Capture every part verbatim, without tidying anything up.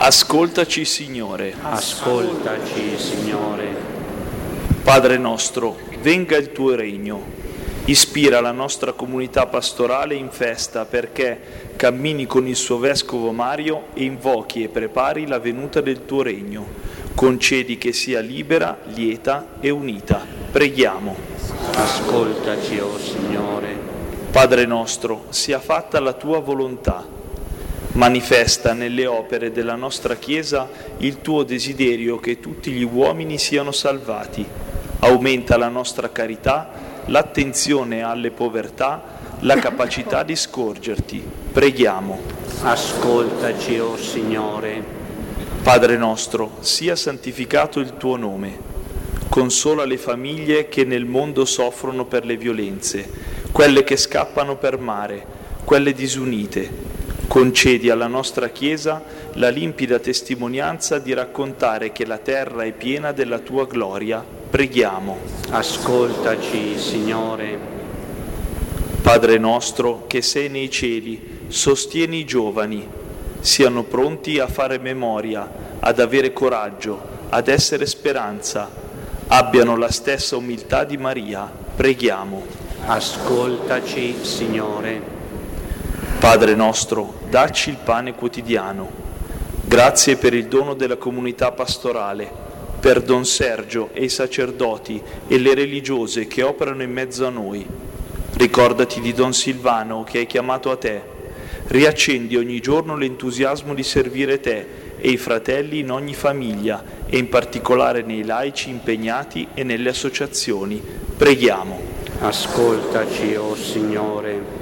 Ascoltaci, Signore. Ascoltaci, Signore. Padre nostro, venga il tuo regno. Ispira la nostra comunità pastorale in festa perché cammini con il suo Vescovo Mario e invochi e prepari la venuta del tuo regno. Concedi che sia libera, lieta e unita. Preghiamo. Ascoltaci, o Signore. Padre nostro, sia fatta la tua volontà. Manifesta nelle opere della nostra Chiesa il tuo desiderio che tutti gli uomini siano salvati. Aumenta la nostra carità, l'attenzione alle povertà, la capacità di scorgerti. Preghiamo. Ascoltaci, o Signore. Padre nostro, sia santificato il tuo nome. Consola le famiglie che nel mondo soffrono per le violenze, quelle che scappano per mare, quelle disunite. Concedi alla nostra Chiesa la limpida testimonianza di raccontare che la terra è piena della tua gloria. Preghiamo. Ascoltaci, Signore. Padre nostro che sei nei cieli, sostieni i giovani, siano pronti a fare memoria, ad avere coraggio, ad essere speranza, abbiano la stessa umiltà di Maria. Preghiamo. Ascoltaci, Signore. Padre nostro, dacci il pane quotidiano. Grazie per il dono della comunità pastorale, per Don Sergio e i sacerdoti e le religiose che operano in mezzo a noi. Ricordati di Don Silvano che hai chiamato a te. Riaccendi ogni giorno l'entusiasmo di servire te e i fratelli in ogni famiglia e in particolare nei laici impegnati e nelle associazioni. Preghiamo. Ascoltaci, o Signore.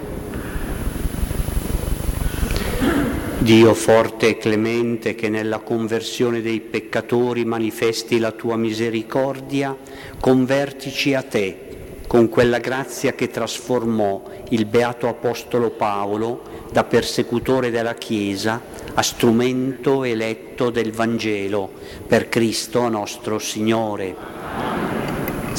Dio forte e clemente, che nella conversione dei peccatori manifesti la tua misericordia, convertici a te con quella grazia che trasformò il beato apostolo Paolo da persecutore della Chiesa a strumento eletto del Vangelo, per Cristo nostro Signore.